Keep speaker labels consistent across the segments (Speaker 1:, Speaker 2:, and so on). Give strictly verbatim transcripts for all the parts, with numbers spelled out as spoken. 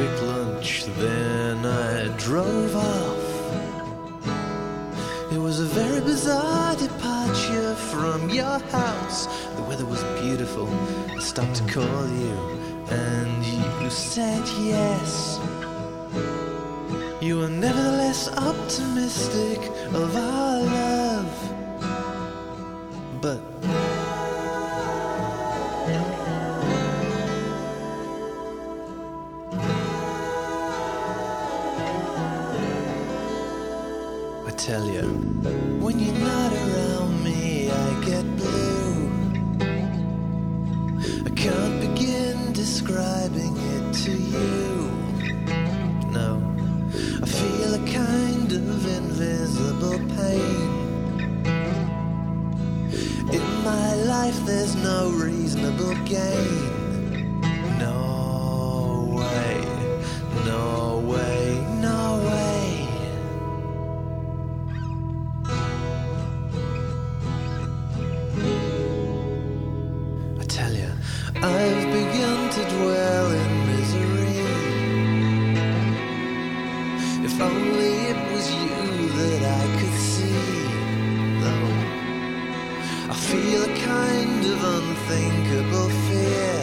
Speaker 1: quick lunch, then I drove off. It was a very bizarre departure from your house. The weather was beautiful. I stopped to call you, and you said yes. You were nevertheless optimistic of our love, but I tell you, when you're not around me, I get blue. I can't begin describing it to you. No, I feel a kind of invisible pain. In my life there's no reasonable gain. No way, no way, no way. I tell you, I've begun to dwell in misery. If only it was you that I could see. Though I feel a kind of unthinkable fear.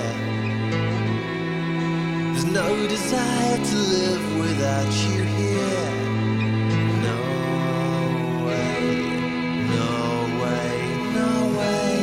Speaker 1: There's no desire to live without you here. No way, no way, no way.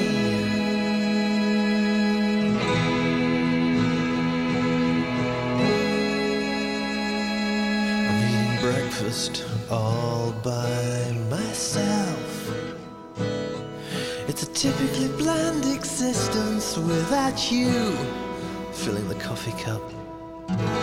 Speaker 1: I'm eating breakfast all by myself. It's a typically bland existence without you. Filling the coffee cup,